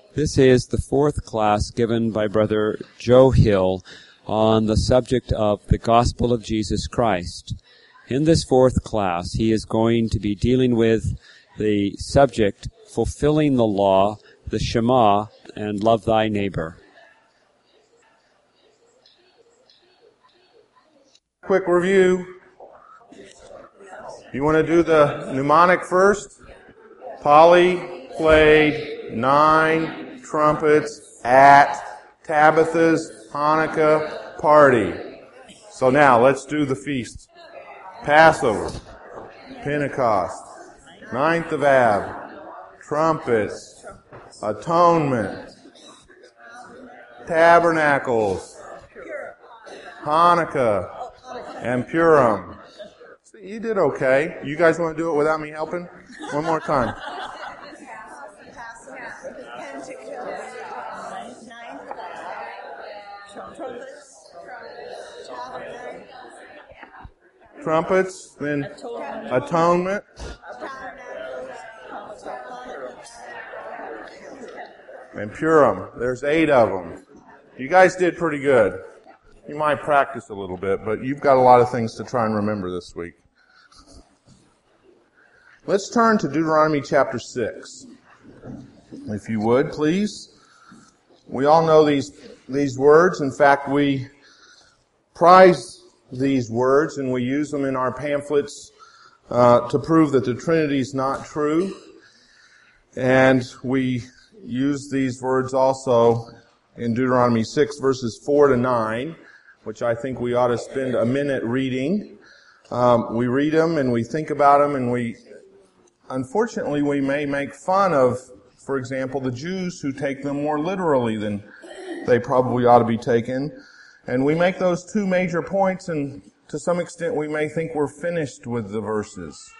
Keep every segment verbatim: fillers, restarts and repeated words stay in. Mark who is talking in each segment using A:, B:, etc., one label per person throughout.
A: This is the fourth class given by Brother Joe Hill on the subject of the Gospel of Jesus Christ. In this fourth class, he is going to be dealing with the subject, fulfilling the law, the Shema, and love thy neighbor.
B: Quick review. You want to do the mnemonic first? Polly played nine trumpets at Tabitha's Hanukkah party. So now let's do the feast. Passover, Pentecost, Ninth of Ab, trumpets, atonement, tabernacles, Hanukkah, and Purim. You did okay. You guys want to do it without me helping? One more time. Trumpets, then atonement. And Purim. There's eight of them. You guys did pretty good. You might practice a little bit, but you've got a lot of things to try and remember this week. Let's turn to Deuteronomy chapter six. If you would, please. We all know these, these words. In fact, we prize these words and we use them in our pamphlets uh, to prove that the Trinity is not true. And we use these words also in Deuteronomy six verses four to nine, which I think we ought to spend a minute reading. Um, we read them and we think about them, and we, unfortunately, we may make fun of, for example, the Jews who take them more literally than they probably ought to be taken. And we make those two major points, and to some extent we may think we're finished with the verses.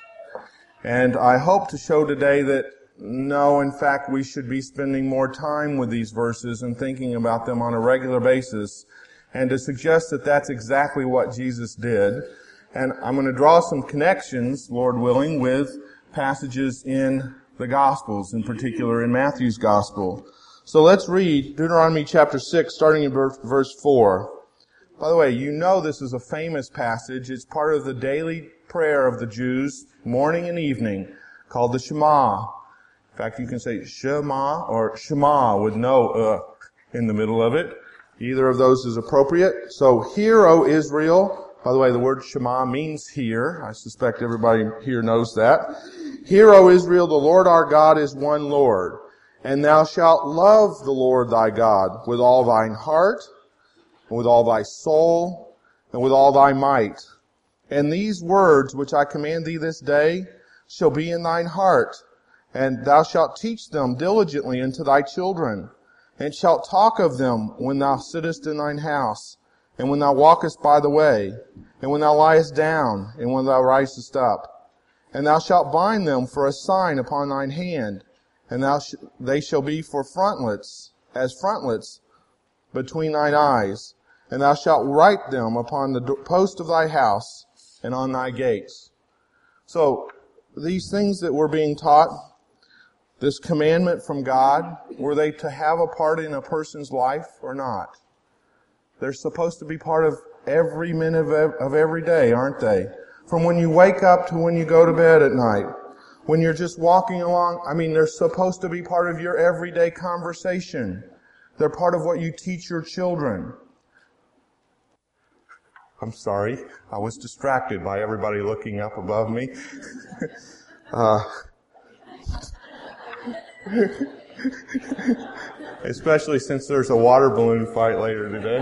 B: And I hope to show today that no, in fact, we should be spending more time with these verses and thinking about them on a regular basis, and to suggest that that's exactly what Jesus did. And I'm going to draw some connections, Lord willing, with passages in the Gospels, in particular in Matthew's Gospel. So let's read Deuteronomy chapter six, starting in verse four. By the way, you know this is a famous passage. It's part of the daily prayer of the Jews, morning and evening, called the Shema. In fact, you can say Shema or Shema with no uh in the middle of it. Either of those is appropriate. So, hear, O Israel. By the way, the word Shema means hear. I suspect everybody here knows that. Hear, O Israel, the Lord our God is one Lord. And thou shalt love the Lord thy God with all thine heart, and with all thy soul, and with all thy might. And these words which I command thee this day shall be in thine heart, and thou shalt teach them diligently unto thy children, and shalt talk of them when thou sittest in thine house, and when thou walkest by the way, and when thou liest down, and when thou risest up. And thou shalt bind them for a sign upon thine hand, and thou sh- they shall be for frontlets, as frontlets between thine eyes. And thou shalt write them upon the post of thy house and on thy gates. So, these things that we're being taught, this commandment from God, were they to have a part in a person's life or not? They're supposed to be part of every minute of every day, aren't they? From when you wake up to when you go to bed at night. When you're just walking along, I mean, they're supposed to be part of your everyday conversation. They're part of what you teach your children. I'm sorry, I was distracted by everybody looking up above me. uh, especially since there's a water balloon fight later today.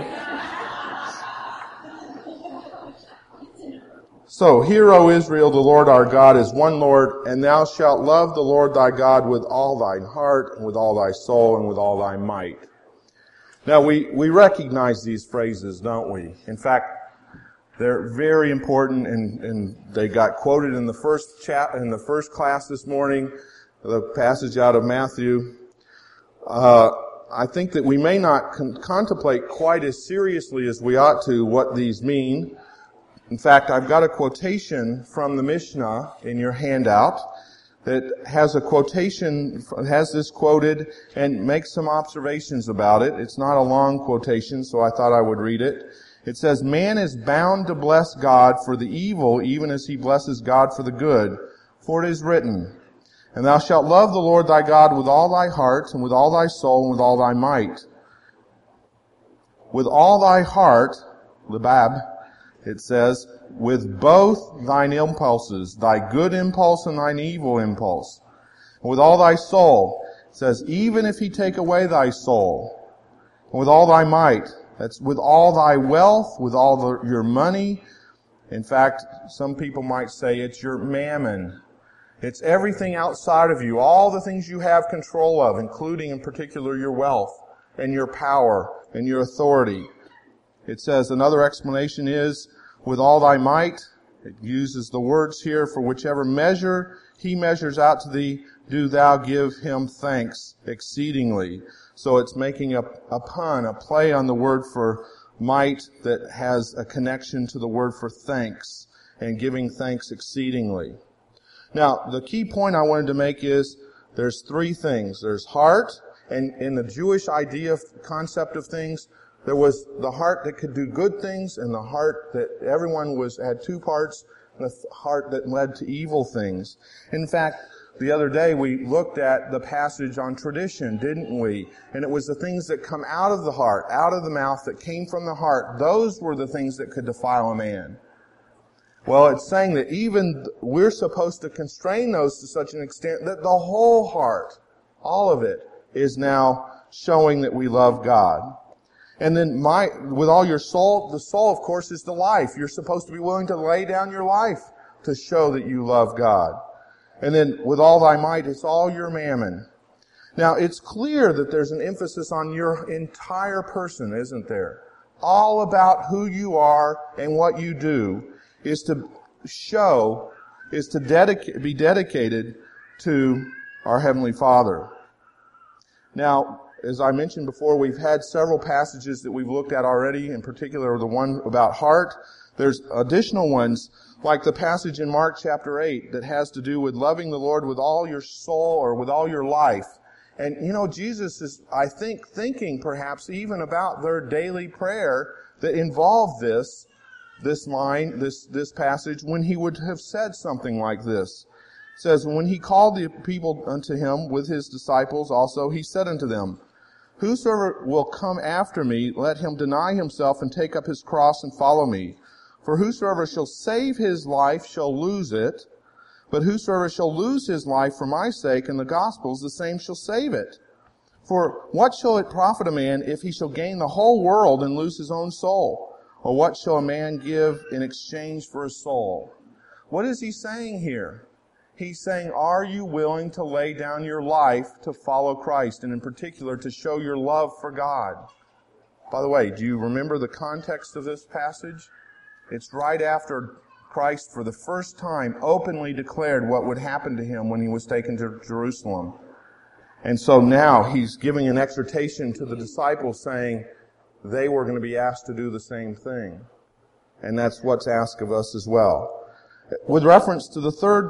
B: So, hear, O Israel, the Lord our God is one Lord, and thou shalt love the Lord thy God with all thine heart, and with all thy soul, and with all thy might. Now, we, we recognize these phrases, don't we? In fact, they're very important, and, and they got quoted in the first chat in the first class this morning, the passage out of Matthew. Uh, I think that we may not con- contemplate quite as seriously as we ought to what these mean. In fact, I've got a quotation from the Mishnah in your handout that has a quotation, has this quoted, and makes some observations about it. It's not a long quotation, so I thought I would read it. It says, "Man is bound to bless God for the evil, even as he blesses God for the good. For it is written, And thou shalt love the Lord thy God with all thy heart, and with all thy soul, and with all thy might." With all thy heart, lebab, it says, with both thine impulses, thy good impulse and thine evil impulse. And with all thy soul, it says, even if he take away thy soul. And with all thy might, that's with all thy wealth, with all the, your money. In fact, some people might say it's your mammon. It's everything outside of you, all the things you have control of, including in particular your wealth and your power and your authority. It says another explanation is, with all thy might. It uses the words here, for whichever measure he measures out to thee, do thou give him thanks exceedingly. So it's making a, a pun, a play on the word for might that has a connection to the word for thanks, and giving thanks exceedingly. Now, the key point I wanted to make is there's three things. There's heart, and in the Jewish idea, concept of things, there was the heart that could do good things, and the heart that everyone was had two parts, and the heart that led to evil things. In fact, the other day we looked at the passage on tradition, didn't we? And it was the things that come out of the heart, out of the mouth, that came from the heart. Those were the things that could defile a man. Well, it's saying that even we're supposed to constrain those to such an extent that the whole heart, all of it, is now showing that we love God. And then my, with all your soul, the soul, of course, is the life. You're supposed to be willing to lay down your life to show that you love God. And then with all thy might, it's all your mammon. Now, it's clear that there's an emphasis on your entire person, isn't there? All about who you are and what you do is to show, is to dedica- be dedicated to our Heavenly Father. Now, as I mentioned before, we've had several passages that we've looked at already, in particular the one about heart. There's additional ones, like the passage in Mark chapter eight that has to do with loving the Lord with all your soul or with all your life. And, you know, Jesus is, I think, thinking perhaps even about their daily prayer that involved this, this line, this, this passage, when he would have said something like this. It says, when he called the people unto him with his disciples also, he said unto them, Whosoever will come after me, let him deny himself and take up his cross and follow me. For whosoever shall save his life shall lose it, but whosoever shall lose his life for my sake and the gospel's, the same shall save it. For what shall it profit a man if he shall gain the whole world and lose his own soul? Or what shall a man give in exchange for his soul? What is he saying here? He's saying, are you willing to lay down your life to follow Christ, and in particular to show your love for God? By the way, do you remember the context of this passage? It's right after Christ, for the first time, openly declared what would happen to him when he was taken to Jerusalem. And so now he's giving an exhortation to the disciples saying they were going to be asked to do the same thing. And that's what's asked of us as well. With reference to the third,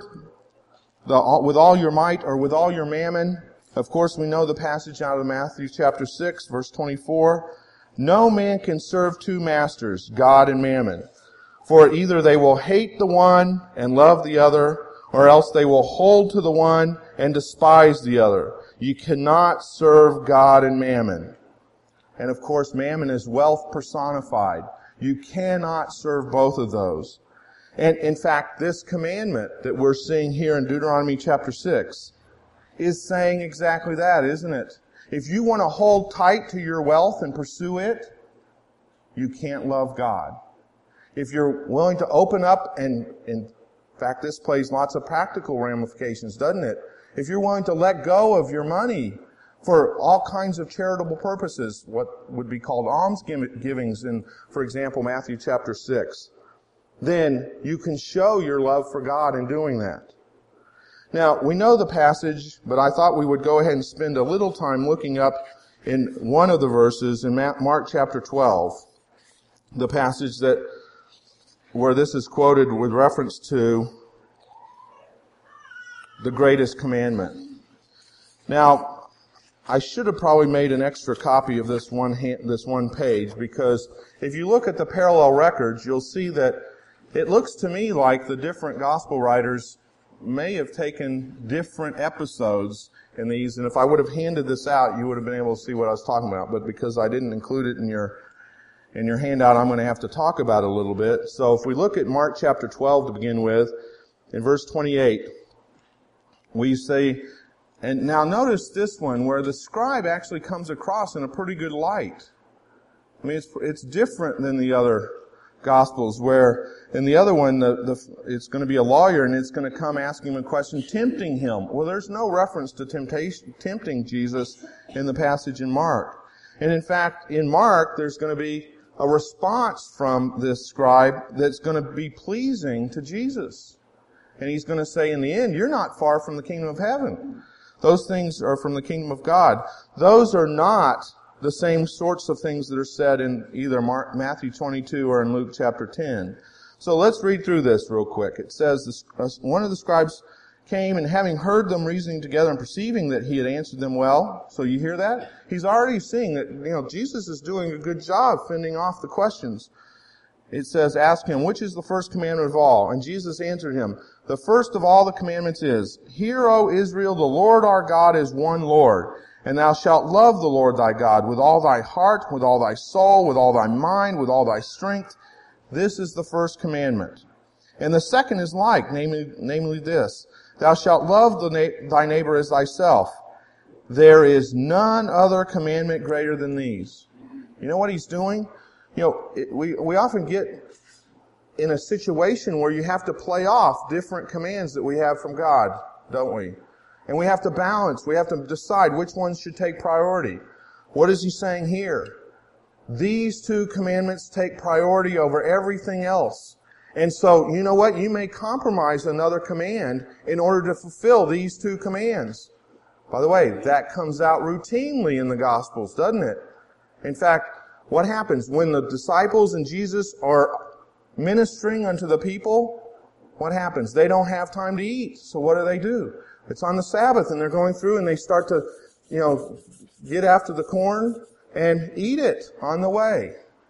B: the, with all your might or with all your mammon, of course we know the passage out of Matthew chapter six, verse twenty-four. No man can serve two masters, God and mammon. For either they will hate the one and love the other, or else they will hold to the one and despise the other. You cannot serve God and mammon. And of course, mammon is wealth personified. You cannot serve both of those. And in fact, this commandment that we're seeing here in Deuteronomy chapter six is saying exactly that, isn't it? If you want to hold tight to your wealth and pursue it, you can't love God. If you're willing to open up, and in fact this plays lots of practical ramifications, doesn't it? If you're willing to let go of your money for all kinds of charitable purposes, what would be called alms givings in, for example, Matthew chapter six, then you can show your love for God in doing that. Now, we know the passage, but I thought we would go ahead and spend a little time looking up in one of the verses in Mark chapter twelve, the passage that where this is quoted with reference to the greatest commandment. Now, I should have probably made an extra copy of this one hand, this one page, because if you look at the parallel records, you'll see that it looks to me like the different gospel writers may have taken different episodes in these, and if I would have handed this out, you would have been able to see what I was talking about. But because I didn't include it in your in your handout, I'm going to have to talk about it a little bit. So if we look at Mark chapter twelve to begin with, in verse twenty-eight, we say, and now notice this one where the scribe actually comes across in a pretty good light. I mean, it's it's different than the other Gospels, where in the other one, the, the, it's going to be a lawyer and it's going to come asking him a question, tempting him. Well, there's no reference to temptation, tempting Jesus in the passage in Mark. And in fact, in Mark, there's going to be a response from this scribe that's going to be pleasing to Jesus. And he's going to say in the end, you're not far from the kingdom of heaven. Those things are from the kingdom of God. Those are not the same sorts of things that are said in either Mark, Matthew twenty-two or in Luke chapter ten. So let's read through this real quick. It says, one of the scribes came, and having heard them reasoning together and perceiving that he had answered them well. So you hear that? He's already seeing that, you know, Jesus is doing a good job fending off the questions. It says, ask him, which is the first commandment of all? And Jesus answered him, the first of all the commandments is, Hear, O Israel, the Lord our God is one Lord. And thou shalt love the Lord thy God with all thy heart, with all thy soul, with all thy mind, with all thy strength. This is the first commandment. And the second is like, namely, namely this, Thou shalt love the na- thy neighbor as thyself. There is none other commandment greater than these. You know what he's doing? You know, it, we, we often get in a situation where you have to play off different commands that we have from God, don't we? And we have to balance. We have to decide which ones should take priority. What is he saying here? These two commandments take priority over everything else. And so, you know what? You may compromise another command in order to fulfill these two commands. By the way, that comes out routinely in the Gospels, doesn't it? In fact, what happens when the disciples and Jesus are ministering unto the people? What happens? They don't have time to eat. So what do they do? It's on the Sabbath, and they're going through, and they start to, you know, get after the corn and eat it on the way.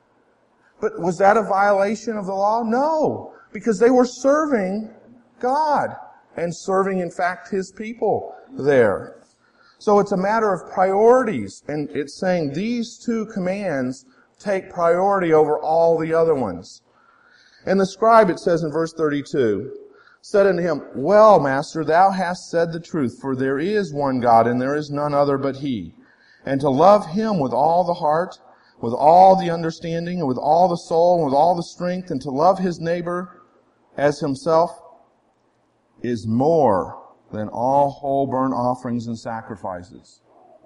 B: But was that a violation of the law? No, because they were serving God and serving, in fact, His people there. So it's a matter of priorities, and it's saying these two commands take priority over all the other ones. And the scribe, it says in verse thirty-two, said unto him, Well, master, thou hast said the truth, for there is one God, and there is none other but He. And to love Him with all the heart, with all the understanding, and with all the soul, and with all the strength, and to love his neighbor as himself, is more than all whole burnt offerings and sacrifices.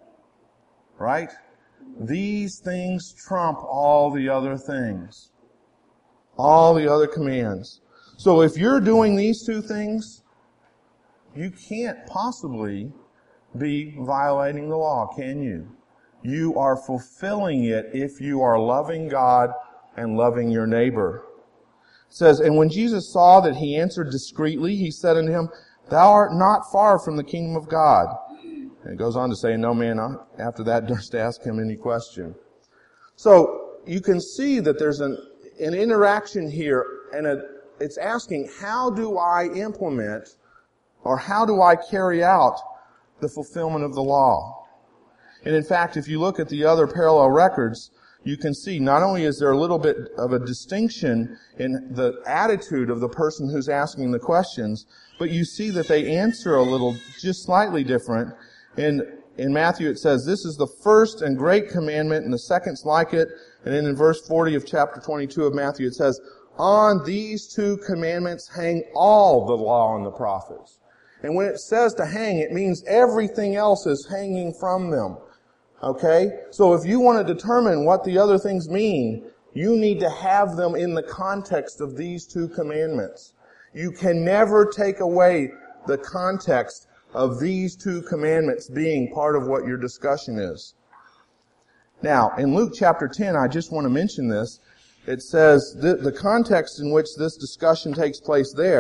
B: Right? These things trump all the other things. All the other commands. So if you're doing these two things, you can't possibly be violating the law, can you? You are fulfilling it if you are loving God and loving your neighbor. It says, And when Jesus saw that he answered discreetly, he said unto him, Thou art not far from the kingdom of God. And it goes on to say, No man after that durst ask him any question. So you can see that there's an, an interaction here, and a, it's asking, how do I implement or how do I carry out the fulfillment of the law? And in fact, if you look at the other parallel records, you can see not only is there a little bit of a distinction in the attitude of the person who's asking the questions, but you see that they answer a little, just slightly different. In, in Matthew it says, This is the first and great commandment, and the second's like it. And then in verse forty of chapter twenty-two of Matthew it says, On these two commandments hang all the law and the prophets. And when it says to hang, it means everything else is hanging from them. Okay? So if you want to determine what the other things mean, you need to have them in the context of these two commandments. You can never take away the context of these two commandments being part of what your discussion is. Now, in Luke chapter ten, I just want to mention this. It says that the context in which this discussion takes place there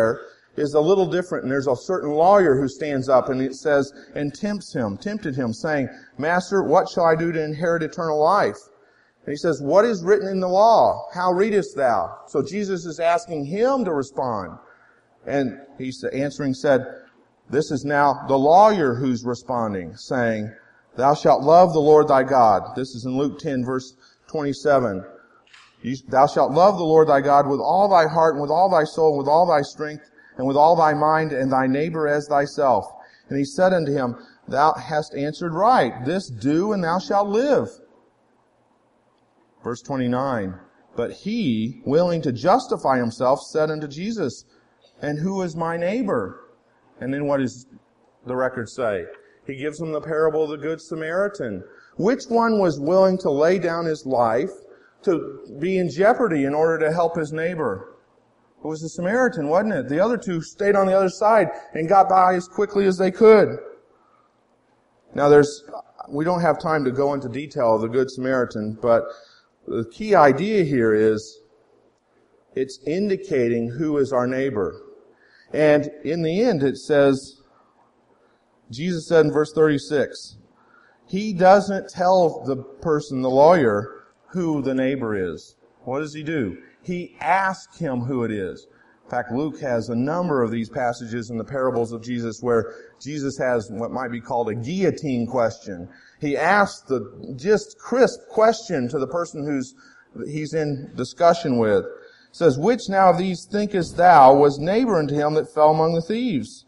B: is a little different. And there's a certain lawyer who stands up and it says, and tempts him, tempted him, saying, Master, what shall I do to inherit eternal life? And he says, what is written in the law? How readest thou? So Jesus is asking him to respond. And he's answering said, this is now the lawyer who's responding, saying, thou shalt love the Lord thy God. This is in Luke ten, verse twenty-seven. Thou shalt love the Lord thy God with all thy heart and with all thy soul and with all thy strength and with all thy mind, and thy neighbor as thyself. And he said unto him, thou hast answered right. This do, and thou shalt live. Verse twenty-nine. But he, willing to justify himself, said unto Jesus, and who is my neighbor? And then what does the record say? He gives him the parable of the Good Samaritan. Which one was willing to lay down his life to be in jeopardy in order to help his neighbor? It was the Samaritan, wasn't it? The other two stayed on the other side and got by as quickly as they could. Now there's, we don't have time to go into detail of the Good Samaritan, but the key idea here is it's indicating who is our neighbor. And in the end it says, Jesus said in verse thirty-six, he doesn't tell the person, the lawyer, who the neighbor is. What does he do? He asks him who it is. In fact, Luke has a number of these passages in the parables of Jesus where Jesus has what might be called a guillotine question. He asks the just crisp question to the person who's he's in discussion with. It says, which now of these thinkest thou was neighbor unto him that fell among the thieves?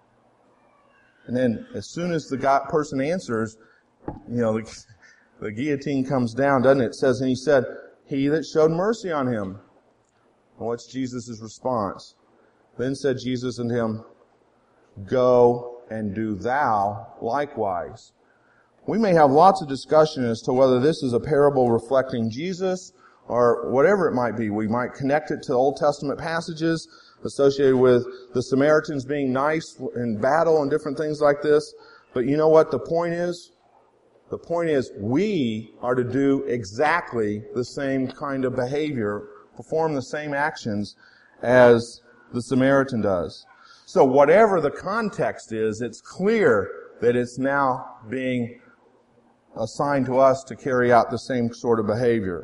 B: And then as soon as the guy, person answers, you know, the, the guillotine comes down, doesn't it? It says, and he said, he that showed mercy on him. And what's Jesus' response? Then said Jesus unto him, go and do thou likewise. We may have lots of discussion as to whether this is a parable reflecting Jesus or whatever it might be. We might connect it to Old Testament passages associated with the Samaritans being nice in battle and different things like this. But you know what the point is? The point is we are to do exactly the same kind of behavior, perform the same actions as the Samaritan does. So whatever the context is, it's clear that it's now being assigned to us to carry out the same sort of behavior.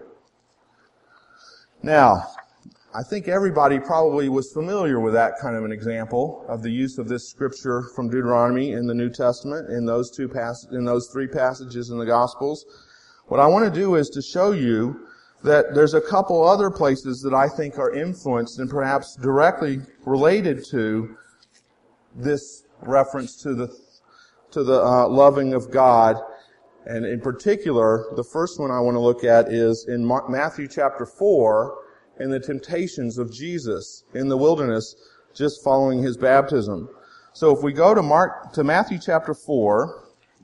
B: Now, I think everybody probably was familiar with that kind of an example of the use of this scripture from Deuteronomy in the New Testament in those two pass- in those three passages in the Gospels. What I want to do is to show you that there's a couple other places that I think are influenced and perhaps directly related to this reference to the to the uh, loving of God. And in particular, the first one I want to look at is in Matthew chapter four, in the temptations of Jesus in the wilderness just following his baptism. So if we go to Mark to Matthew chapter four,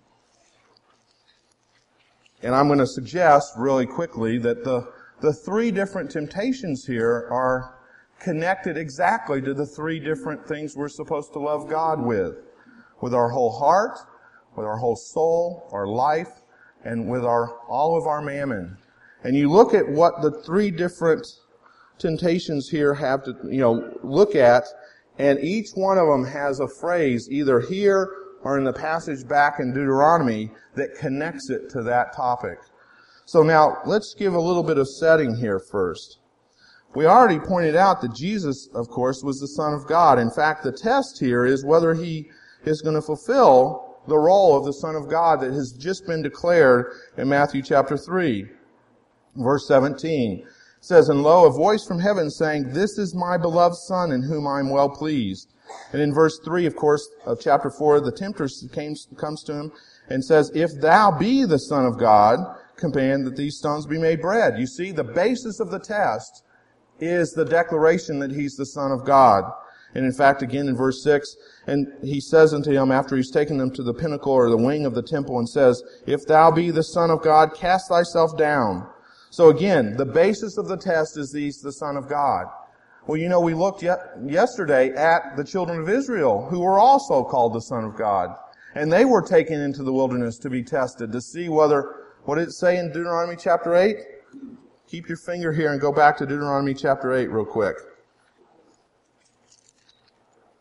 B: and I'm going to suggest really quickly that the the three different temptations here are connected exactly to the three different things we're supposed to love God with. With our whole heart, with our whole soul, our life, and with our all of our mammon. And you look at what the three different temptations here have to, you know, look at, and each one of them has a phrase either here or in the passage back in Deuteronomy that connects it to that topic. So now, let's give a little bit of setting here first. We already pointed out that Jesus, of course, was the Son of God. In fact, the test here is whether he is going to fulfill the role of the Son of God that has just been declared in Matthew chapter three. Verse seventeen. It says, and lo, a voice from heaven saying, this is my beloved Son in whom I am well pleased. And in verse three, of course, of chapter four, the tempter came, comes to him and says, if thou be the Son of God, command that these stones be made bread. You see, the basis of the test is the declaration that he's the Son of God. And in fact, again in verse six, and he says unto him, after he's taken them to the pinnacle or the wing of the temple, and says, if thou be the Son of God, cast thyself down. So again, the basis of the test is he's the Son of God. Well, you know, we looked ye- yesterday at the children of Israel, who were also called the Son of God. And they were taken into the wilderness to be tested, to see whether, what did it say in Deuteronomy chapter eight? Keep your finger here and go back to Deuteronomy chapter eight real quick.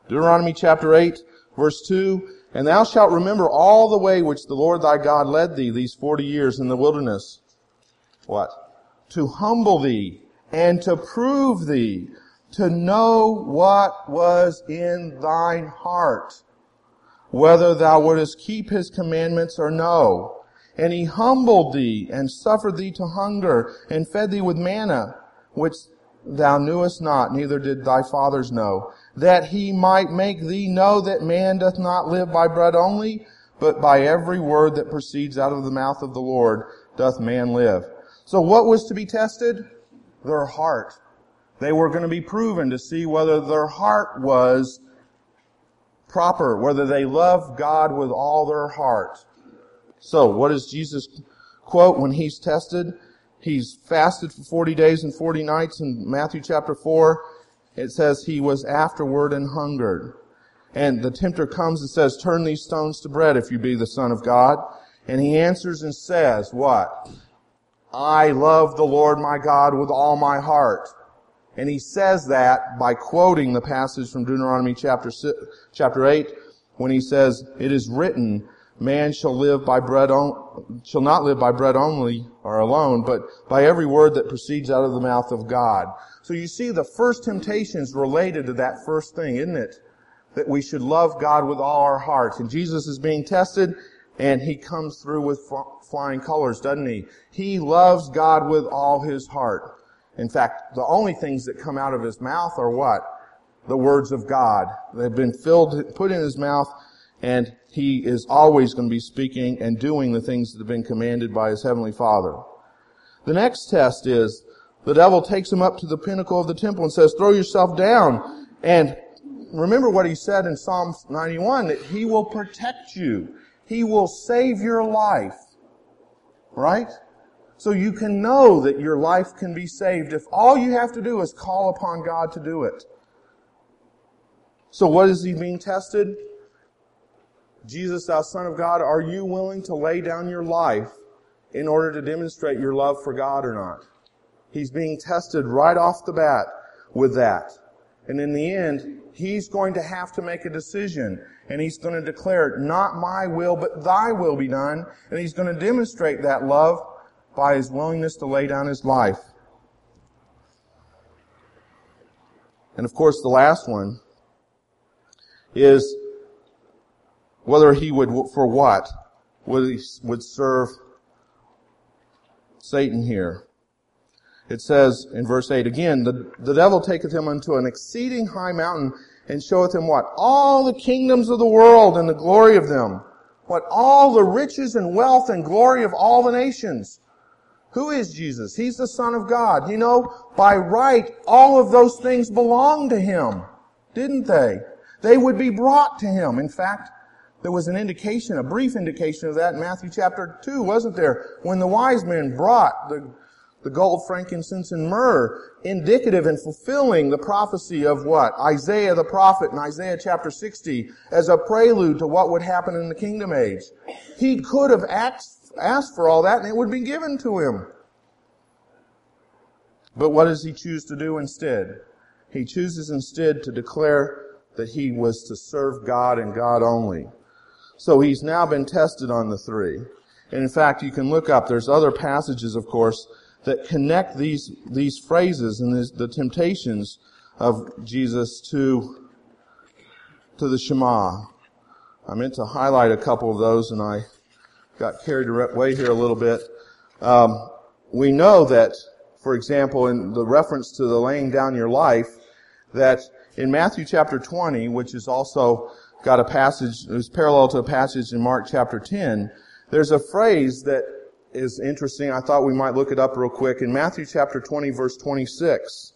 B: Deuteronomy chapter eight, verse two, and thou shalt remember all the way which the Lord thy God led thee these forty years in the wilderness. What? To humble thee and to prove thee, to know what was in thine heart, whether thou wouldest keep his commandments or no. And he humbled thee and suffered thee to hunger and fed thee with manna, which thou knewest not, neither did thy fathers know, that he might make thee know that man doth not live by bread only, but by every word that proceeds out of the mouth of the Lord doth man live. So what was to be tested? Their heart. They were going to be proven to see whether their heart was proper, whether they loved God with all their heart. So what does Jesus quote when he's tested? He's fasted for forty days and forty nights in Matthew chapter four. It says he was afterward and hungered. And the tempter comes and says, turn these stones to bread if you be the Son of God. And he answers and says, what? I love the Lord my God with all my heart. And he says that by quoting the passage from Deuteronomy chapter six, chapter eight, when he says, it is written, man shall live by bread on, shall not live by bread only or alone, but by every word that proceeds out of the mouth of God. So you see the first temptation is related to that first thing, isn't it? That we should love God with all our hearts. And Jesus is being tested, and he comes through with flying colors, doesn't he? He loves God with all his heart. In fact, the only things that come out of his mouth are what? The words of God. They've been filled, put in his mouth, and he is always going to be speaking and doing the things that have been commanded by his heavenly Father. The next test is, the devil takes him up to the pinnacle of the temple and says, throw yourself down. And remember what he said in Psalm ninety-one, that he will protect you. He will save your life. Right? So you can know that your life can be saved if all you have to do is call upon God to do it. So what is he being tested? Jesus, thou Son of God, are you willing to lay down your life in order to demonstrate your love for God or not? He's being tested right off the bat with that. And in the end, he's going to have to make a decision. And he's going to declare, not my will, but thy will be done. And he's going to demonstrate that love by his willingness to lay down his life. And of course, the last one is whether he would, for what, would he would serve Satan here. It says in verse eight, again, the, the devil taketh him unto an exceeding high mountain and showeth him what? All the kingdoms of the world and the glory of them. What? All the riches and wealth and glory of all the nations. Who is Jesus? He's the Son of God. You know, by right, all of those things belong to him. Didn't they? They would be brought to him. In fact, there was an indication, a brief indication of that in Matthew chapter two, wasn't there? When the wise men brought the The gold, frankincense, and myrrh, indicative and fulfilling the prophecy of what? Isaiah the prophet in Isaiah chapter sixty, as a prelude to what would happen in the kingdom age. He could have asked, asked for all that and it would be given to him. But what does he choose to do instead? He chooses instead to declare that he was to serve God and God only. So he's now been tested on the three. And in fact, you can look up, there's other passages, of course, that connect these these phrases and this, the temptations of Jesus to to the Shema. I meant to highlight a couple of those, and I got carried away here a little bit. Um, we know that, for example, in the reference to the laying down your life, that in Matthew chapter twenty, which is also got a passage, is parallel to a passage in Mark chapter ten, there's a phrase that is interesting. I thought we might look it up real quick. In Matthew chapter twenty, verse twenty-six.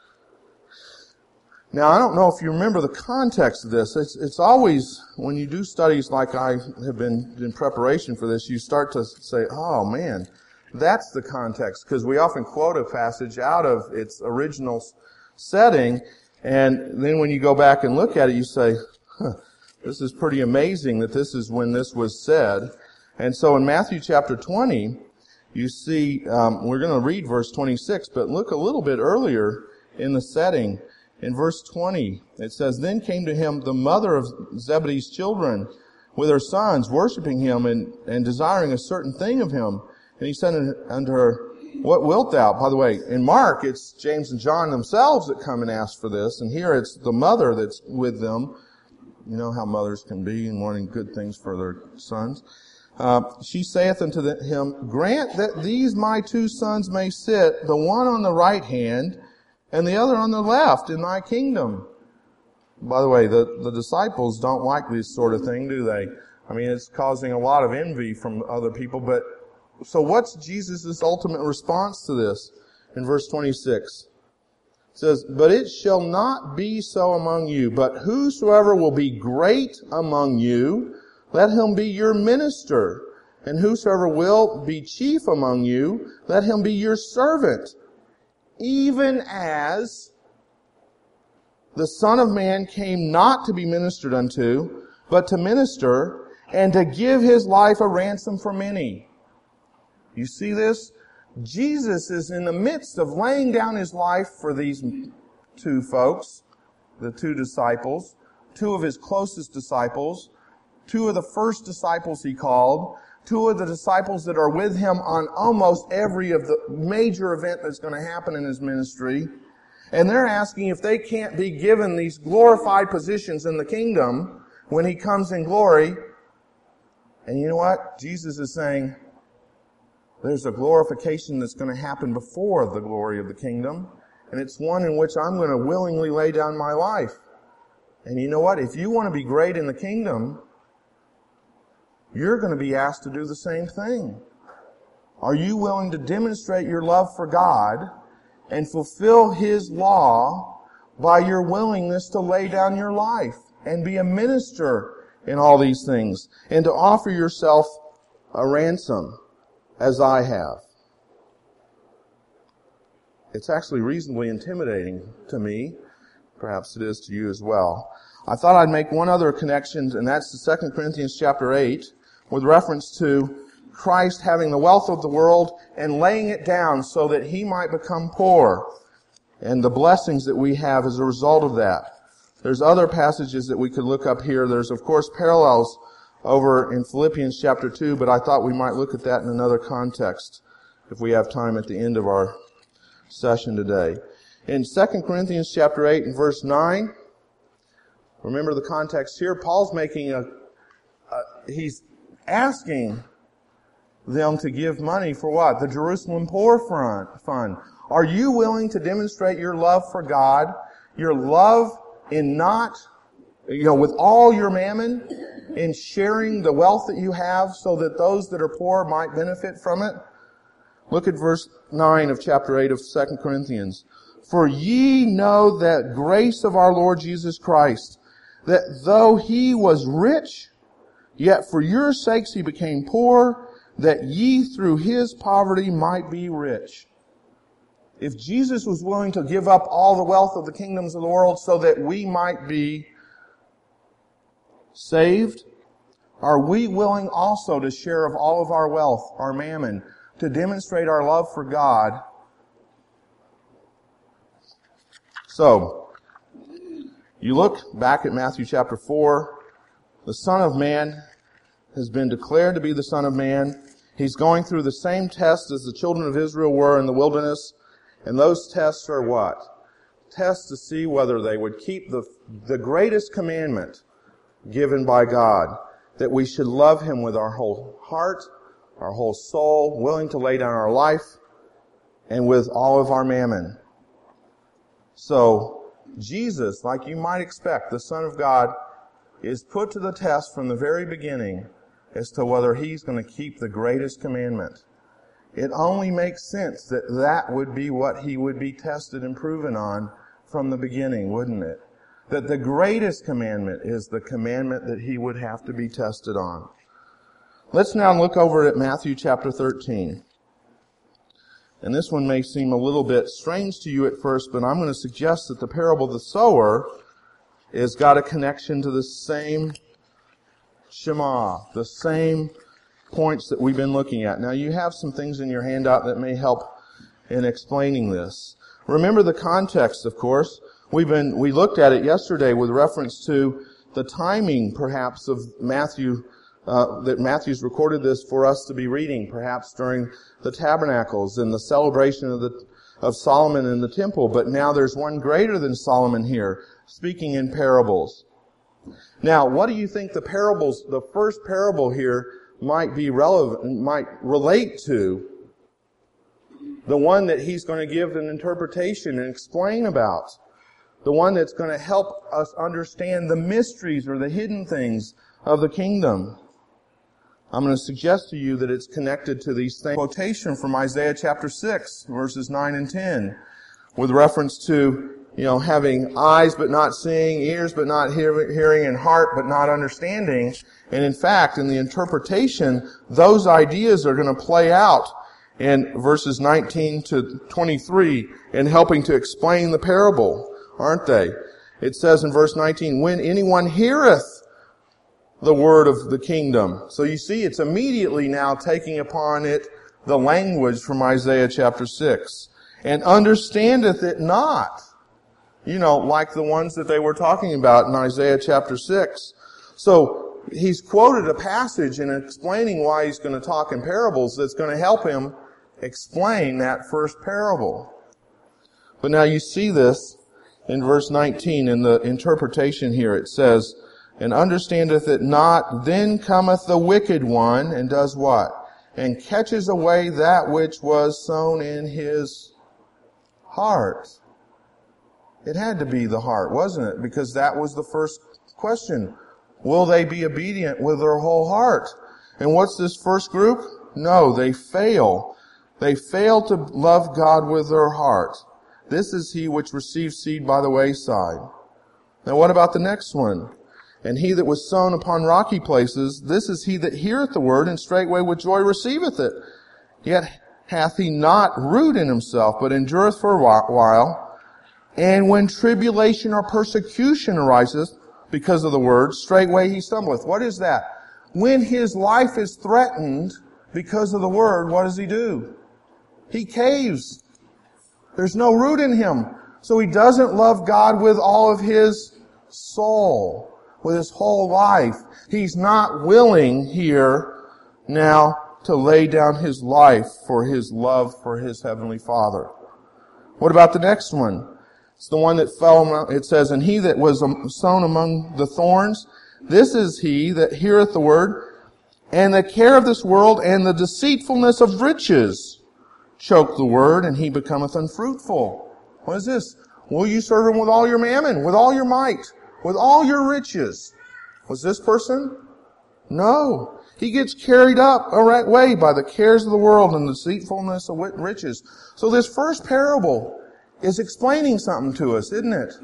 B: Now, I don't know if you remember the context of this. It's, it's always, when you do studies like I have been in preparation for this, you start to say, oh man, that's the context. Because we often quote a passage out of its original setting, and then when you go back and look at it, you say, huh, this is pretty amazing that this is when this was said. And so in Matthew chapter twenty, you see, um, we're going to read verse twenty-six, but look a little bit earlier in the setting. In verse twenty, it says, Then came to him the mother of Zebedee's children with her sons, worshiping him and, and desiring a certain thing of him. And he said unto her, What wilt thou? By the way, in Mark, it's James and John themselves that come and ask for this. And here it's the mother that's with them. You know how mothers can be in wanting good things for their sons. Uh, she saith unto him, Grant that these my two sons may sit, the one on the right hand and the other on the left in thy kingdom. By the way, the, the disciples don't like this sort of thing, do they? I mean, it's causing a lot of envy from other people. But so what's Jesus' ultimate response to this? In verse twenty-six, it says, But it shall not be so among you, but whosoever will be great among you, let him be your minister. And whosoever will be chief among you, let him be your servant. Even as the Son of Man came not to be ministered unto, but to minister, and to give his life a ransom for many. You see this? Jesus is in the midst of laying down his life for these two folks, the two disciples, two of his closest disciples, two of the first disciples he called, two of the disciples that are with him on almost every of the major event that's going to happen in his ministry. And they're asking if they can't be given these glorified positions in the kingdom when he comes in glory. And you know what? Jesus is saying, there's a glorification that's going to happen before the glory of the kingdom. And it's one in which I'm going to willingly lay down my life. And you know what? If you want to be great in the kingdom, you're going to be asked to do the same thing. Are you willing to demonstrate your love for God and fulfill his law by your willingness to lay down your life and be a minister in all these things and to offer yourself a ransom as I have? It's actually reasonably intimidating to me. Perhaps it is to you as well. I thought I'd make one other connection, and that's the Second Corinthians chapter eight, with reference to Christ having the wealth of the world and laying it down so that he might become poor, and the blessings that we have as a result of that. There's other passages that we could look up here. There's, of course, parallels over in Philippians chapter two, but I thought we might look at that in another context if we have time at the end of our session today. In Second Corinthians chapter eight and verse nine, remember the context here, Paul's making a, a he's asking them to give money for what? The Jerusalem Poor Fund. Are you willing to demonstrate your love for God, your love in not, you know, with all your mammon, in sharing the wealth that you have so that those that are poor might benefit from it? Look at verse nine of chapter eight of Second Corinthians. For ye know that grace of our Lord Jesus Christ, that though he was rich, yet for your sakes he became poor, that ye through his poverty might be rich. If Jesus was willing to give up all the wealth of the kingdoms of the world so that we might be saved, are we willing also to share of all of our wealth, our mammon, to demonstrate our love for God? So, you look back at Matthew chapter four, the Son of Man has been declared to be the Son of Man. He's going through the same tests as the children of Israel were in the wilderness. And those tests are what? Tests to see whether they would keep the, the greatest commandment given by God, that we should love him with our whole heart, our whole soul, willing to lay down our life, and with all of our mammon. So, Jesus, like you might expect, the Son of God, is put to the test from the very beginning as to whether he's going to keep the greatest commandment. It only makes sense that that would be what he would be tested and proven on from the beginning, wouldn't it? That the greatest commandment is the commandment that he would have to be tested on. Let's now look over at Matthew chapter thirteen. And this one may seem a little bit strange to you at first, but I'm going to suggest that the parable of the sower has got a connection to the same Shema, the same points that we've been looking at. Now, you have some things in your handout that may help in explaining this. Remember the context, of course. We've been, we looked at it yesterday with reference to the timing, perhaps, of Matthew, uh, that Matthew's recorded this for us to be reading, perhaps during the tabernacles and the celebration of the, of Solomon in the temple. But now there's one greater than Solomon here, speaking in parables. Now, what do you think the parables, the first parable here might be relevant, might relate to? The one that he's going to give an interpretation and explain about. The one that's going to help us understand the mysteries or the hidden things of the kingdom. I'm going to suggest to you that it's connected to these things. Quotation from Isaiah chapter six, verses nine and ten, with reference to, you know, having eyes but not seeing, ears but not hear, hearing, and heart but not understanding. And in fact, in the interpretation, those ideas are going to play out in verses nineteen to twenty-three in helping to explain the parable, aren't they? It says in verse nineteen, when anyone heareth the word of the kingdom. So you see, it's immediately now taking upon it the language from Isaiah chapter six. And understandeth it not. You know, like the ones that they were talking about in Isaiah chapter six. So he's quoted a passage in explaining why he's going to talk in parables that's going to help him explain that first parable. But now you see this in verse nineteen in the interpretation here. It says, and understandeth it not, then cometh the wicked one, and does what? And catches away that which was sown in his heart. It had to be the heart, wasn't it? Because that was the first question. Will they be obedient with their whole heart? And what's this first group? No, they fail. They fail to love God with their heart. This is he which receives seed by the wayside. Now what about the next one? And he that was sown upon rocky places, this is he that heareth the word, and straightway with joy receiveth it. Yet hath he not root in himself, but endureth for a while. And when tribulation or persecution ariseth because of the word, straightway he stumbleth. What is that? When his life is threatened because of the word, what does he do? He caves. There's no root in him. So he doesn't love God with all of his soul, with his whole life. He's not willing here now to lay down his life for his love for his heavenly Father. What about the next one? It's the one that fell, it says, and he that was sown among the thorns, this is he that heareth the word, and the care of this world and the deceitfulness of riches choke the word, and he becometh unfruitful. What is this? Will you serve him with all your mammon, with all your might, with all your riches? Was this person? No. He gets carried up away by the cares of the world and the deceitfulness of riches. So this first parable is explaining something to us, isn't it?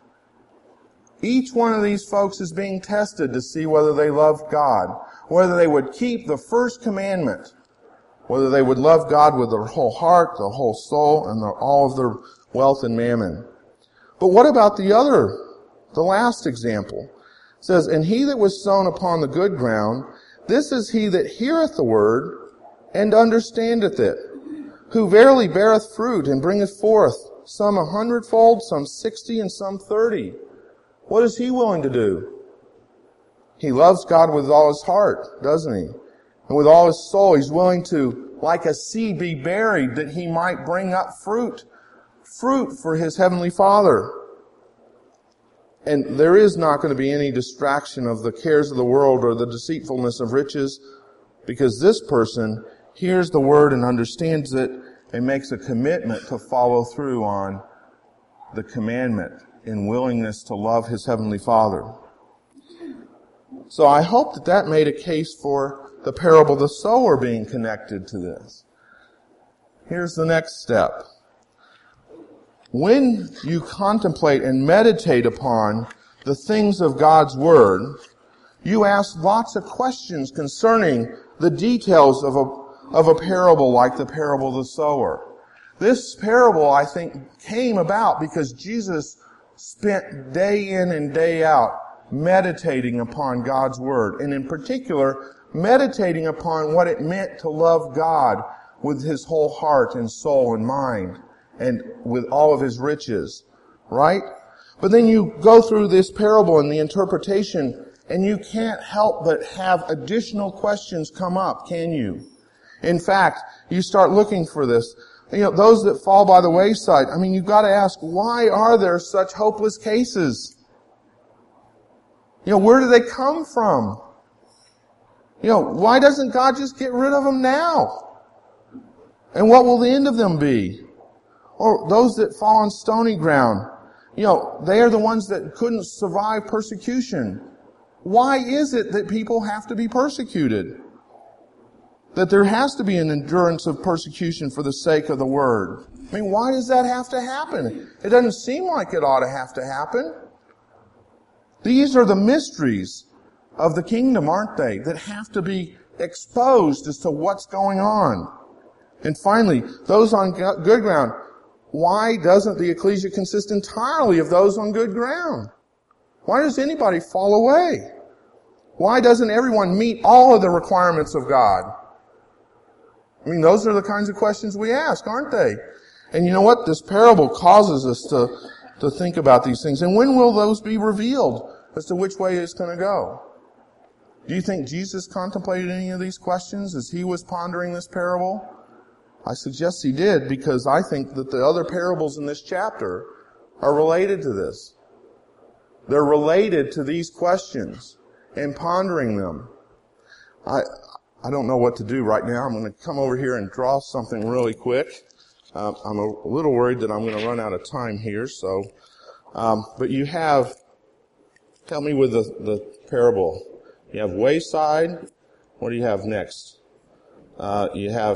B: Each one of these folks is being tested to see whether they love God, whether they would keep the first commandment, whether they would love God with their whole heart, their whole soul, and their, all of their wealth and mammon. But what about the other, the last example? It says, and he that was sown upon the good ground, this is he that heareth the word, and understandeth it, who verily beareth fruit, and bringeth forth some a hundredfold, some sixty, and some thirty. What is he willing to do? He loves God with all his heart, doesn't he? And with all his soul, he's willing to, like a seed, be buried that he might bring up fruit. Fruit for his heavenly Father. And there is not going to be any distraction of the cares of the world or the deceitfulness of riches, because this person hears the word and understands it and makes a commitment to follow through on the commandment in willingness to love his heavenly Father. So I hope that that made a case for the parable of the sower being connected to this. Here's the next step. When you contemplate and meditate upon the things of God's Word, you ask lots of questions concerning the details of a, of a parable like the parable of the sower. This parable, I think, came about because Jesus spent day in and day out meditating upon God's Word, and in particular, meditating upon what it meant to love God with his whole heart and soul and mind, and with all of his riches. Right? But then you go through this parable and the interpretation, and you can't help but have additional questions come up, can you? In fact, you start looking for this. You know, those that fall by the wayside, I mean, you've got to ask, why are there such hopeless cases? You know, where do they come from? You know, why doesn't God just get rid of them now? And what will the end of them be? Or those that fall on stony ground, you know, they are the ones that couldn't survive persecution. Why is it that people have to be persecuted? That there has to be an endurance of persecution for the sake of the Word. I mean, why does that have to happen? It doesn't seem like it ought to have to happen. These are the mysteries of the kingdom, aren't they? That have to be exposed as to what's going on. And finally, those on good ground. Why doesn't the ecclesia consist entirely of those on good ground? Why does anybody fall away? Why doesn't everyone meet all of the requirements of God? I mean, those are the kinds of questions we ask, aren't they? And you know what? This parable causes us to, to think about these things. And when will those be revealed as to which way it's going to go? Do you think Jesus contemplated any of these questions as he was pondering this parable? I suggest he did, because I think that the other parables in this chapter are related to this. They're related to these questions and pondering them. I I don't know what to do right now. I'm going to come over here and draw something really quick. Um, I'm a little worried that I'm going to run out of time here. So, um, but you have, tell me with the, the parable. You have wayside. What do you have next? Uh, you have,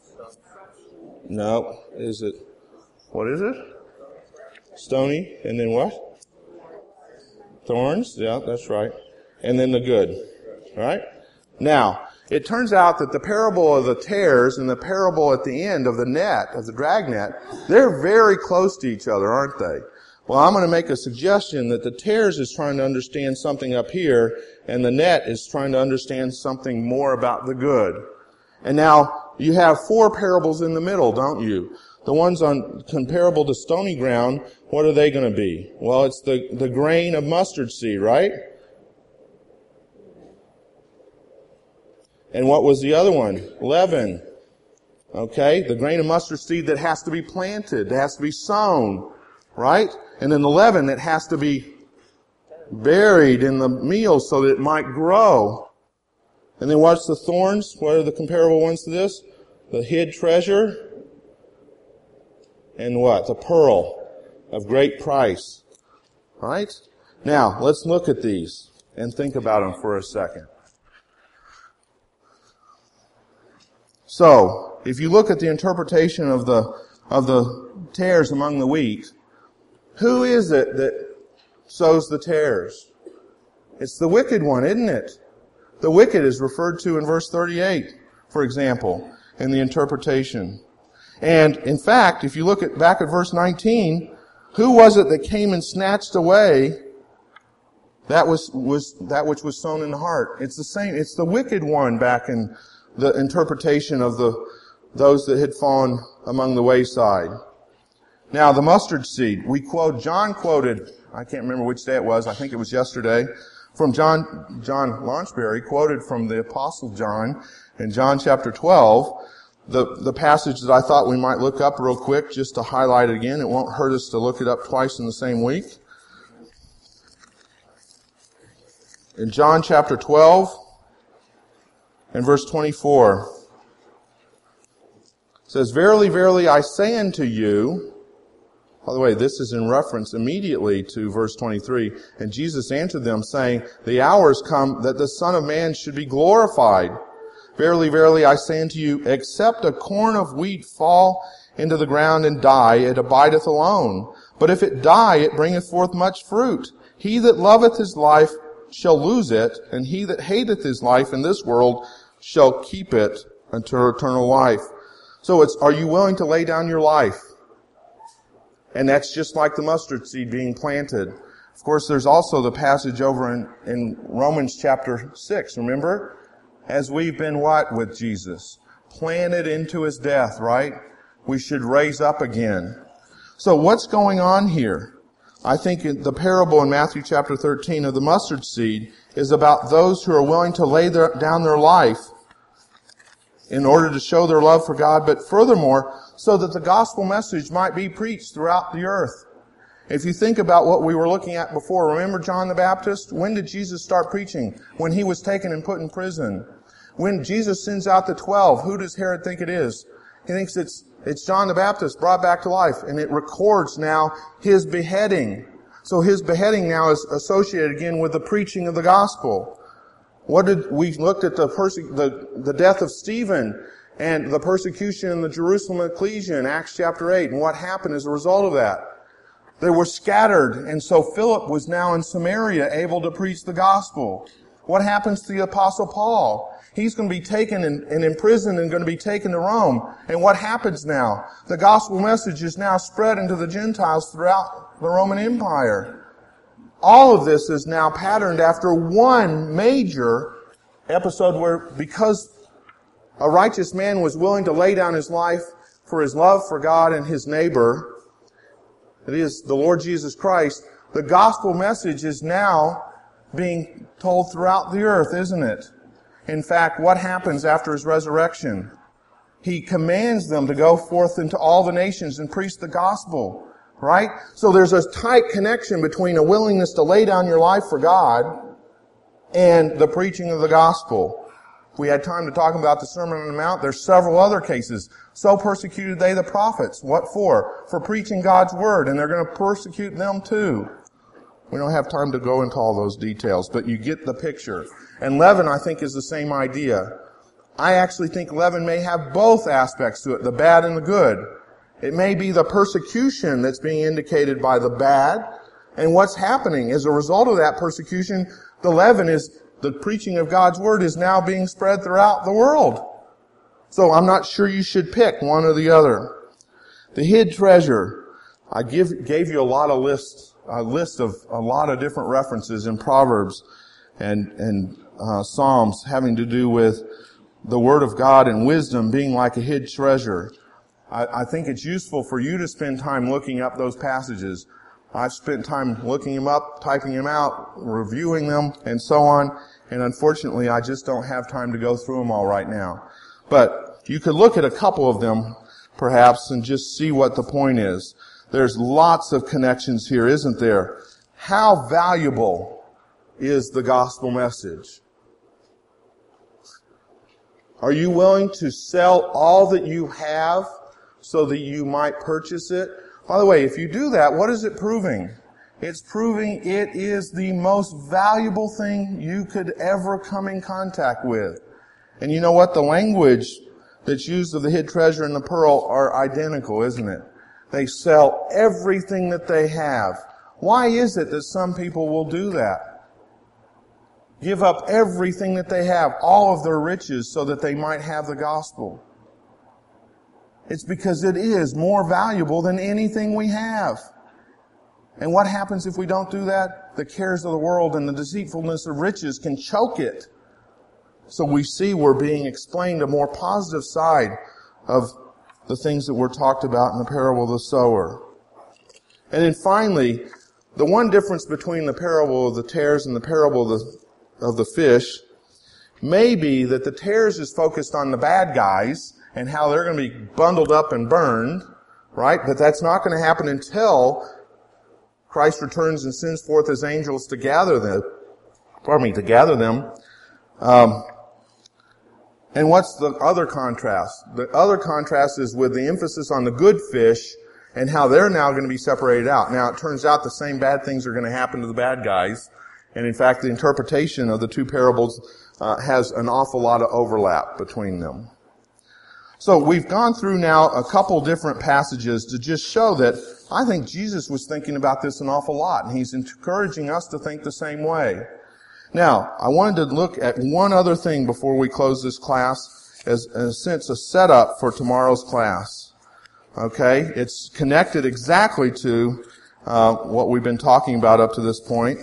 B: no, is it, what is it? Stony. And then what? Thorns. Yeah, that's right. And then the good. All right? Now, it turns out that the parable of the tares and the parable at the end of the net, of the dragnet, they're very close to each other, aren't they? Well, I'm going to make a suggestion that the tares is trying to understand something up here, and the net is trying to understand something more about the good. And now, you have four parables in the middle, don't you? The ones on comparable to stony ground, what are they going to be? Well, it's the, the grain of mustard seed, right? And what was the other one? Leaven. Okay? The grain of mustard seed that has to be planted, that has to be sown. Right? And then the leaven that has to be buried in the meal so that it might grow. And then what's the thorns? What are the comparable ones to this? The hid treasure. And what? The pearl of great price. Right? Now, let's look at these and think about them for a second. So, if you look at the interpretation of the of the tares among the wheat, who is it that sows the tares? It's the wicked one, isn't it? The wicked is referred to in verse thirty-eight, for example, in the interpretation. And, in fact, if you look at back at verse nineteen, who was it that came and snatched away that was was that which was sown in the heart? It's the same. It's the wicked one back in the interpretation of the those that had fallen among the wayside. Now, the mustard seed. We quote, John quoted, I can't remember which day it was, I think it was yesterday, from John, John Launchbury, quoted from the Apostle John in John chapter twelve, the, the passage that I thought we might look up real quick just to highlight it again. It won't hurt us to look it up twice in the same week. In John chapter twelve, and verse twenty-four, it says, Verily, verily, I say unto you, by the way, this is in reference immediately to verse twenty-three, and Jesus answered them, saying, The hour is come that the Son of Man should be glorified. Verily, verily, I say unto you, except a corn of wheat fall into the ground and die, it abideth alone. But if it die, it bringeth forth much fruit. He that loveth his life shall lose it, and he that hateth his life in this world shall keep it unto eternal life. So it's, are you willing to lay down your life? And that's just like the mustard seed being planted. Of course, there's also the passage over in, in Romans chapter six, remember? As we've been what with Jesus? Planted into his death, right? We should raise up again. So what's going on here? I think the parable in Matthew chapter thirteen of the mustard seed is about those who are willing to lay their, down their life in order to show their love for God, but furthermore, so that the gospel message might be preached throughout the earth. If you think about what we were looking at before, remember John the Baptist? When did Jesus start preaching? When he was taken and put in prison. When Jesus sends out the twelve, who does Herod think it is? He thinks it's it's John the Baptist brought back to life, and it records now his beheading. So his beheading now is associated again with the preaching of the gospel. What did we looked at the perse- the the death of Stephen and the persecution in the Jerusalem ecclesia in Acts chapter eight, and what happened as a result of that? They were scattered, and so Philip was now in Samaria able to preach the gospel. What happens to the Apostle Paul? He's going to be taken and, and imprisoned and going to be taken to Rome. And what happens now? The gospel message is now spread into the Gentiles throughout the Roman Empire. All of this is now patterned after one major episode where, because a righteous man was willing to lay down his life for his love for God and his neighbor, it is the Lord Jesus Christ, the gospel message is now being told throughout the earth, isn't it? In fact, what happens after his resurrection? He commands them to go forth into all the nations and preach the gospel, right? So there's a tight connection between a willingness to lay down your life for God and the preaching of the gospel. If we had time to talk about the Sermon on the Mount, there's several other cases. So persecuted they the prophets. What for? For preaching God's word, and they're going to persecute them too. We don't have time to go into all those details, but you get the picture. And leaven, I think, is the same idea. I actually think leaven may have both aspects to it, the bad and the good. It may be the persecution that's being indicated by the bad, and what's happening as a result of that persecution, the leaven is the preaching of God's word is now being spread throughout the world. So I'm not sure you should pick one or the other. The hid treasure. I give, gave you a lot of lists, a list of a lot of different references in Proverbs and, and uh, Psalms having to do with the Word of God and wisdom being like a hid treasure. I, I think it's useful for you to spend time looking up those passages. I've spent time looking them up, typing them out, reviewing them, and so on. And unfortunately, I just don't have time to go through them all right now. But you could look at a couple of them, perhaps, and just see what the point is. There's lots of connections here, isn't there? How valuable is the gospel message? Are you willing to sell all that you have so that you might purchase it? By the way, if you do that, what is it proving? It's proving it is the most valuable thing you could ever come in contact with. And you know what? The language that's used of the hid treasure and the pearl are identical, isn't it? They sell everything that they have. Why is it that some people will do that? Give up everything that they have, all of their riches, so that they might have the gospel. It's because it is more valuable than anything we have. And what happens if we don't do that? The cares of the world and the deceitfulness of riches can choke it. So we see we're being explained a more positive side of the things that were talked about in the parable of the sower. And then finally, the one difference between the parable of the tares and the parable of the, of the fish may be that the tares is focused on the bad guys and how they're going to be bundled up and burned, right? But that's not going to happen until Christ returns and sends forth His angels to gather them. Pardon me, to gather them. Um, and what's the other contrast? The other contrast is with the emphasis on the good fish and how they're now going to be separated out. Now, it turns out the same bad things are going to happen to the bad guys. And in fact, the interpretation of the two parables uh, has an awful lot of overlap between them. So we've gone through now a couple different passages to just show that I think Jesus was thinking about this an awful lot, and He's encouraging us to think the same way. Now, I wanted to look at one other thing before we close this class as, in a sense, a setup for tomorrow's class. Okay? It's connected exactly to uh, what we've been talking about up to this point,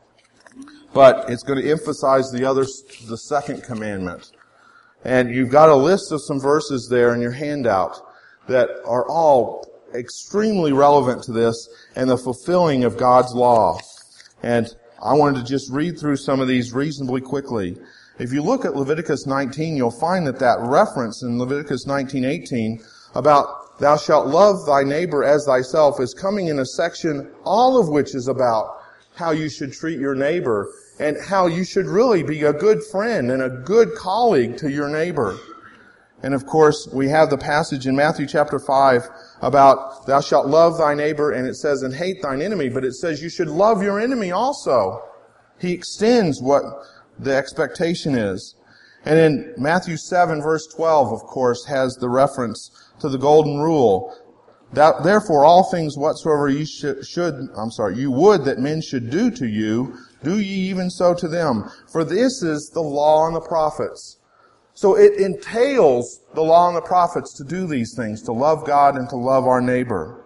B: but it's going to emphasize the other, the second commandment. And you've got a list of some verses there in your handout that are all extremely relevant to this and the fulfilling of God's law. And I wanted to just read through some of these reasonably quickly. If you look at Leviticus nineteen, you'll find that that reference in Leviticus nineteen eighteen about thou shalt love thy neighbor as thyself is coming in a section, all of which is about how you should treat your neighbor and how you should really be a good friend and a good colleague to your neighbor. And of course, we have the passage in Matthew chapter five about thou shalt love thy neighbor, and it says, and hate thine enemy, but it says you should love your enemy also. He extends what the expectation is. And in Matthew seven verse twelve, of course, has the reference to the golden rule. That, therefore, all things whatsoever you should, should, I'm sorry, you would that men should do to you, do ye even so to them. For this is the law and the prophets. So it entails the law and the prophets to do these things, to love God and to love our neighbor.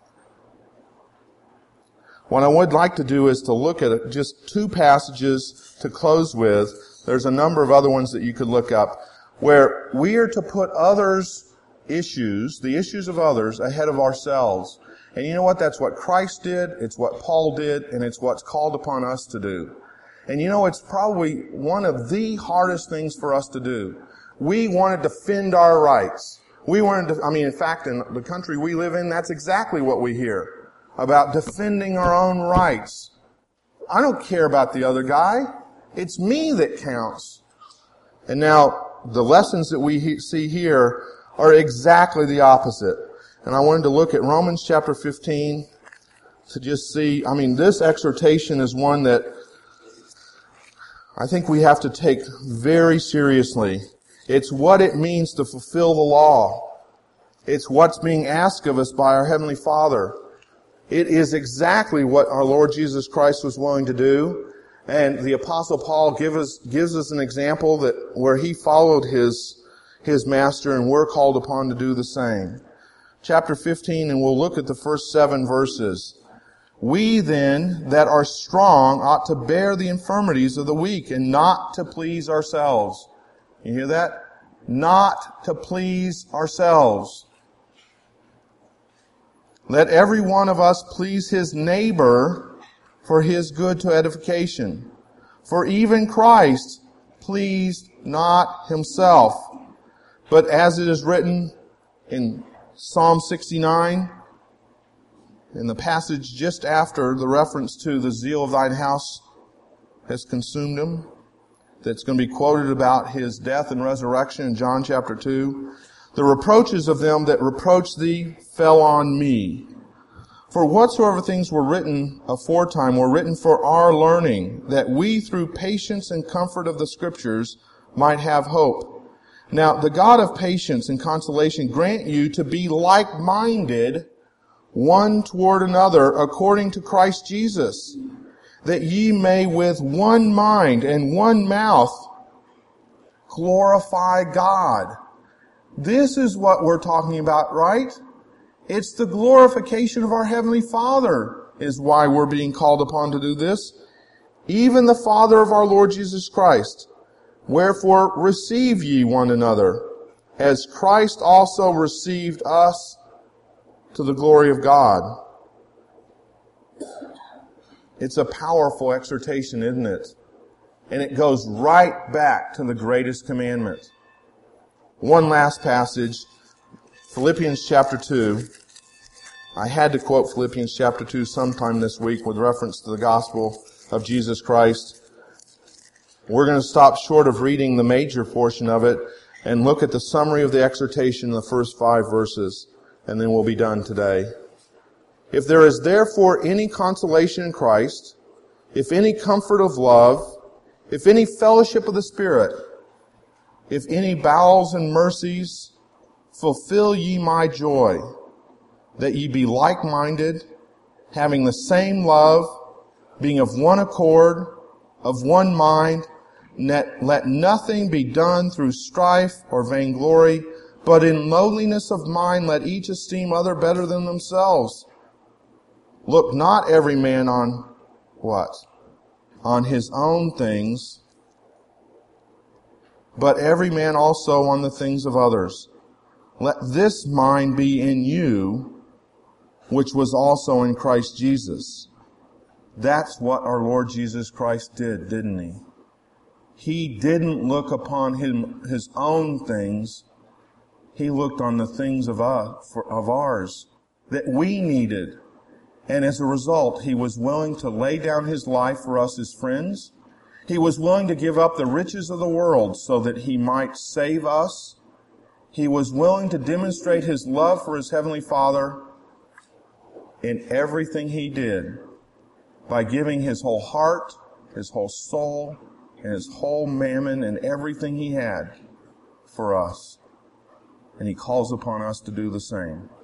B: What I would like to do is to look at just two passages to close with. There's a number of other ones that you could look up, where we are to put others' issues, the issues of others, ahead of ourselves. And you know what? That's what Christ did, it's what Paul did, and it's what's called upon us to do. And you know, it's probably one of the hardest things for us to do. We want to defend our rights. We want to, I mean, in fact, in the country we live in, that's exactly what we hear. About defending our own rights. I don't care about the other guy. It's me that counts. And now, the lessons that we he- see here are exactly the opposite. And I wanted to look at Romans chapter fifteen to just see, I mean, this exhortation is one that I think we have to take very seriously. It's what it means to fulfill the law. It's what's being asked of us by our Heavenly Father. It is exactly what our Lord Jesus Christ was willing to do. And the Apostle Paul give us, gives us an example that where he followed his, his master, and we're called upon to do the same. Chapter fifteen, and we'll look at the first seven verses. We then that are strong ought to bear the infirmities of the weak and not to please ourselves. You hear that? Not to please ourselves. Let every one of us please his neighbor for his good to edification. For even Christ pleased not himself, but as it is written in Psalm sixty-nine, in the passage just after the reference to the zeal of thine house has consumed him, that's going to be quoted about his death and resurrection in John chapter two. The reproaches of them that reproach thee fell on me. For whatsoever things were written aforetime were written for our learning, that we through patience and comfort of the Scriptures might have hope. Now the God of patience and consolation grant you to be like-minded one toward another according to Christ Jesus, that ye may with one mind and one mouth glorify God. This is what we're talking about, right? It's the glorification of our Heavenly Father is why we're being called upon to do this. Even the Father of our Lord Jesus Christ. Wherefore receive ye one another, as Christ also received us to the glory of God. It's a powerful exhortation, isn't it? And it goes right back to the greatest commandment. One last passage, Philippians chapter two. I had to quote Philippians chapter two sometime this week with reference to the gospel of Jesus Christ. We're going to stop short of reading the major portion of it and look at the summary of the exhortation in the first five verses, and then we'll be done today. If there is therefore any consolation in Christ, if any comfort of love, if any fellowship of the Spirit, if any bowels and mercies, fulfill ye my joy, that ye be like-minded, having the same love, being of one accord, of one mind, let, let nothing be done through strife or vainglory, but in lowliness of mind let each esteem other better than themselves. Look not every man on what? On his own things, but every man also on the things of others. Let this mind be in you, which was also in Christ Jesus. That's what our Lord Jesus Christ did, didn't he? He didn't look upon him, his own things. He looked on the things of us, of ours that we needed. And as a result, he was willing to lay down his life for us as friends. He was willing to give up the riches of the world so that he might save us. He was willing to demonstrate his love for his Heavenly Father in everything he did by giving his whole heart, his whole soul, and his whole mammon and everything he had for us. And he calls upon us to do the same.